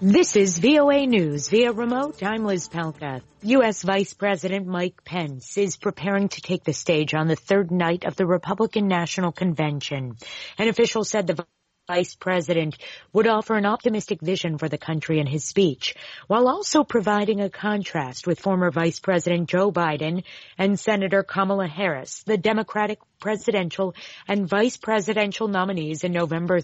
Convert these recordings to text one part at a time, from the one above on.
This is VOA News via remote. I'm Liz Palka. U.S. Vice President Mike Pence is preparing to take the stage on the third night of the Republican National Convention. An official said the Vice President would offer an optimistic vision for the country in his speech, while also providing a contrast with former Vice President Joe Biden and Senator Kamala Harris, the Democratic presidential and vice presidential nominees in the November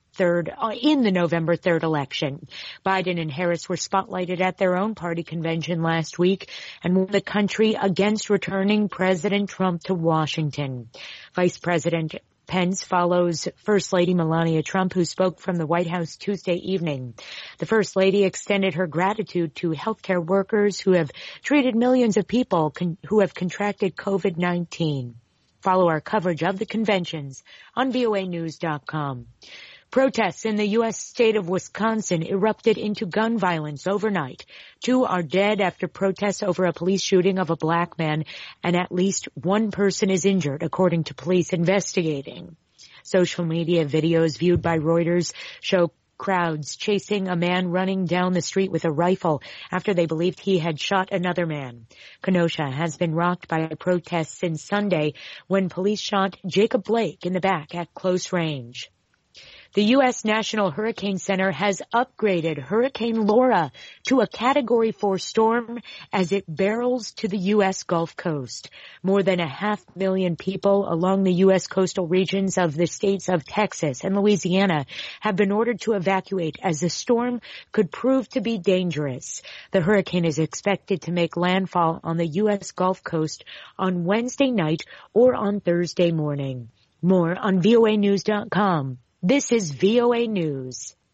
3rd election. Biden and Harris were spotlighted at their own party convention last week and won the country against returning President Trump to Washington. Vice President Pence follows First Lady Melania Trump, who spoke from the White House Tuesday evening. The First Lady extended her gratitude to healthcare workers who have treated millions of people who have contracted COVID-19. Follow our coverage of the conventions on voanews.com. Protests in the U.S. state of Wisconsin erupted into gun violence overnight. 2 are dead after protests over a police shooting of a black man, and at least 1 person is injured, according to police investigating. Social media videos viewed by Reuters show crowds chasing a man running down the street with a rifle after they believed he had shot another man. Kenosha has been rocked by protests since Sunday when police shot Jacob Blake in the back at close range. The U.S. National Hurricane Center has upgraded Hurricane Laura to a Category 4 storm as it barrels to the U.S. Gulf Coast. More than 500,000 people along the U.S. coastal regions of the states of Texas and Louisiana have been ordered to evacuate as the storm could prove to be dangerous. The hurricane is expected to make landfall on the U.S. Gulf Coast on Wednesday night or on Thursday morning. More on voanews.com. This is VOA News.